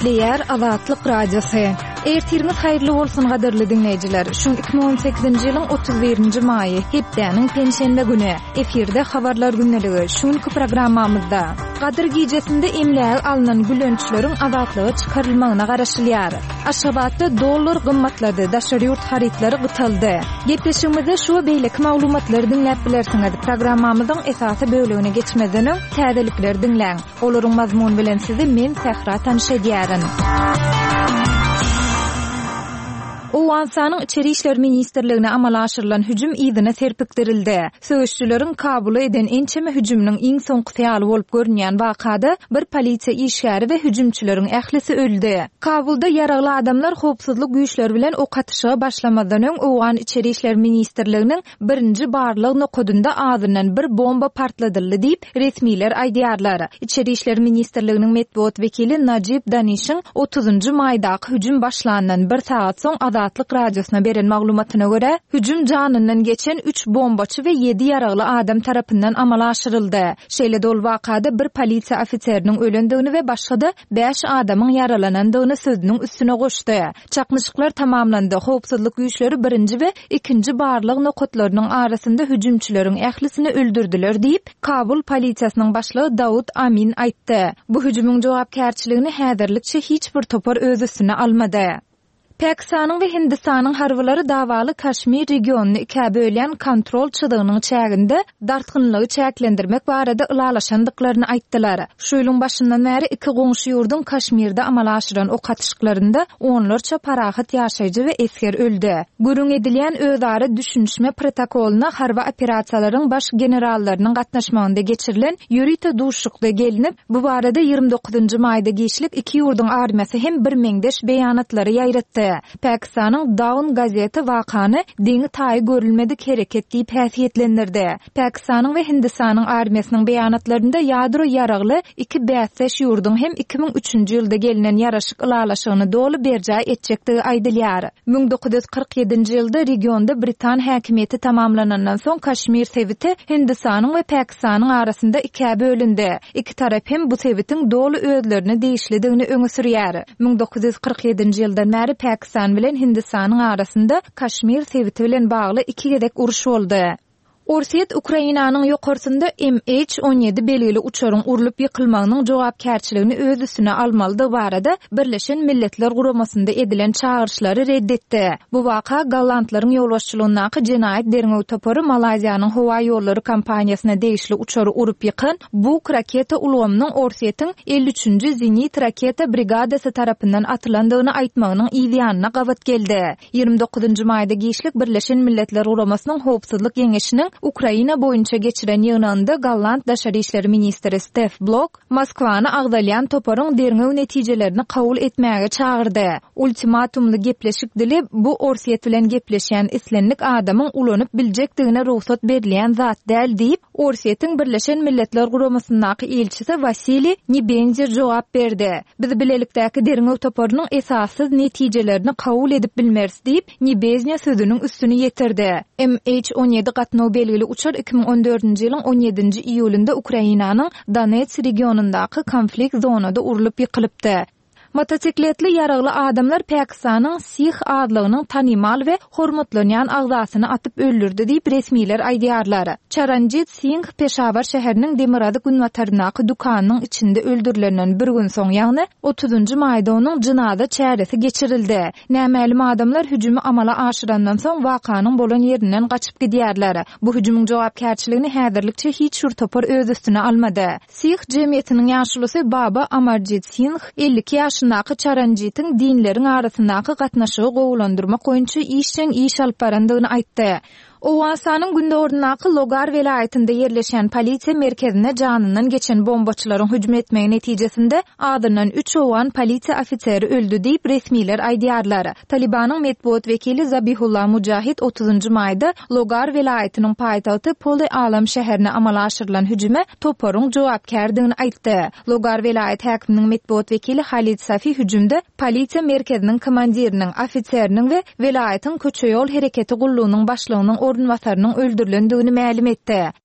Eşitleýär Azatlyk Radiosu. Ertirimiz haýyrly bolsun gaderli dinleýijiler. Şu 2018-nji ýylyň 31-nji maýy, hepdeniň penşenbe güni. Efirde habarlar günneligi. Şuňky programmamyzda Gadir gijesinde emläge alynan gülönçleriň azatlygy çykarylmagyna garaşylýar. Aşgabatda dollar gymmatlady, daşary ýurt harytlary gytyldy. Gepleşigimizde şu beýleki maglumatlary dinläp bilersiňiz. Programmamyzyň esasy bölegine geçmeden täzelikler dinläň. Olaryň mazmun bilen sizi men Sehra tanışedýärin. Owansanyň Içeri işler ministrligine amala aşyrylan hüjüm ýygyna serpikdirildi. Söýüşçüleriň kabuly eden ençeme hüjümniň iň soňky fealy bolup görünýän wakada bir polisiýa işgäri we hüjümçüleriň ählisi öldü. Kabulda ýaragly adamlar howpsuzlyk güýçleri bilen ok atışyga başlamadan öň Owan Içeri işler ministrliginiň birinji barlyg nokudunda adynyň bir bomba partladyldy diýip resmiler aýdýarlar. İçeri işler ministrliginiň medeniýet wekili Najib Danişiň 30-njy maýdaky hüjüm başlanandan 1 saat soň Azatlyk Radiosuna beren maglumatyna görä, hüjüm janyndan geçen 3 bombaçy we 7 ýaragly adam tarapyndan amala aşyryldy. Şeýle dol wakada bir polisiýa ofiseriniň ölendigini we başga 5 adamyň yaralanandygyny sözüniň üstüne goşdy. Çakmyşyklar tamamlandy. Howpsuzlyk güýçleri 1-nji we 2-nji barlyg nokatlarynyň arasynda hüjümçüleriň ählisini öldürdiler diýip Kabul polisiýasynyň başlygy Daud Amin aýtdy. Bu hüjümüň jogapkärçiligini häzirlikçe hiç bir topar öz üstüne almady. Pakistanyň we Hindistanyň harbylary dawaly Kaşmir regionuny ikä bölýän kontrol çydygynyň çäginde dartgynlygy çäklendirmek barada ılalaşandyklaryny aýtdylar. Şu ýylyň başyndan bäri iki goňşy ýurdun Kaşmirde amala aşyran ok atışyklarynda onlarça parahat ýaşaýjy we esker öldü. Gürüň edilýän özara düşünşme protokoluna harba operasiýalaryň baş generallarynyň gatnaşmagynda geçirilen ýürüýte duşlukda gelinip, bu barada 29-njy maýda geçlik iki ýurdun armiýasy hem bir meňdeş beýanatlary ýaýratdy. Pakistanyň Dawn gazeti wakany diňi taý görülmedik hereket diýip häsiýetlendirdi. Pakistanyň we Hindistanyň armiýasynyň beýanatlarynda ýadro ýaragly iki bässeş ýurdun hem 2003-nji ýylda gelinen ýaraşyk ılalaşygyny dolu berja etjekdigi aýdylýar. 1947-nji ýylda regionda Britan häkimiýeti tamamlanandan soň Kaşmir sebiti Hindistanyň we Pakistanyň arasynda ikä bölündi. Iki tarap hem bu sebitin dolu özlerini değişlidigini öňe sürýär. 1947-nji ýyldan bäri Pakistan bilen Hindistanyň arasynda Kaşmir sebiti bilen bagly iki gedek uruş boldy. Orsiýet Ukrainanyň ýokarsynda MH17 belgili uçaryň urulyp ýykylmagynyň jogapkärçiligini öz üstüne almaly barada Birleşen Milletler Guramasynda edilen çağırışlary reddetdi. Bu waka Gallandlaryň ýolbaşçylygyndaky jenaýat derňew topary Malaziýanyň howa ýollary kompaniýasyna degişli uçary urup ýykan bu raketa ulgamynyň Orsiýetiň 53-nji zenit raketa brigadasy tarapyndan atylandygyny aýtmagynyň ýa-da gabat geldi. 29-njy maýda geçlik Birleşen Milletler Guramasynyň howpsuzlyk ýeňeşiniň Ukraina boýunça geçiren ýygnanda Galland daşary işleri ministri Stef Blok Moskwany agdalýan toparyň derňew netijelerini kabul etmäge çağırdy. Ultimatumly gepleşik dili bu Orsiýet bilen gepleşýän islenlik adamyň ulanyp biljekdigine ruhsat berilýän zat däl diýip Orsiýetiň Birleşen Milletler Guramasyndaky elçisi Vasili Nebenzir jogap berdi. Biz bilelikdäki derňew toparynyň esassyz netijelerini kabul edip bilmeris diýip Nebenzir sözüniň üstüne ýetirdi. MH17 gatnaw belgili uçar 2014-nji ýylyň 17-nji iýulynda Ukrainanyň Donetsk regionundaky konflikt zonada urulyp ýykylypdy. Motosikletli ýaragly adamlar Pakistanyň Sikh adlygynyň tanymal we hormatlanýan agzasyny atyp öldürdi diýip resmiler aýdýarlar. Charanjit Singh Peshawar şäheriniň Demirady günwataryndaky dukanynyň içinde öldürilenden bir gün soň ýagny 30-njy maýda onuň jynada çäresi geçirildi. Nämälim adamlar hüjümi amala aşyrandan soň wakanyň bolan ýerinden gaçyp gidýärler. Bu hüjümüň jogapkärçiligini häzirlikçe hiç şur topar öz üstüne almady. Sikh jemgyýetiniň ýaşlysy Baba Amarjit Singh 52 ýaşyndaky Charanjitiň dinleriň arasyndaky gatnaşygy gowulandyrmak boýunça iş alyp barandygyny aýtdy. Owansanyň gündorundaky Logar welaýatynda ýerleşen polisiýa merkezine janyndan geçen bombaçylaryň hüjüm etmegi netijesinde adynyň 3 owan polisiýa ofiseri öldü diýip resmiler aýdýarlar. Talibanyň medeniýet wekili Zabihullah Mujahid 30-njy maýda Logar welaýatynyň paýtagty Poli Alam şäherine amala aşyrylan hüjüme toparyň jogapkärdigini aýtdy. Logar welaýat häkiminiň medeniýet wekili Halid Safi hüjümde polisiýa merkeziniň komandiriniň, ofiseriniň we welaýatyň köçe ýol hereketi gullugynyň başlygynyň orunwasarynyň öldürilendigini ma'lum etdi.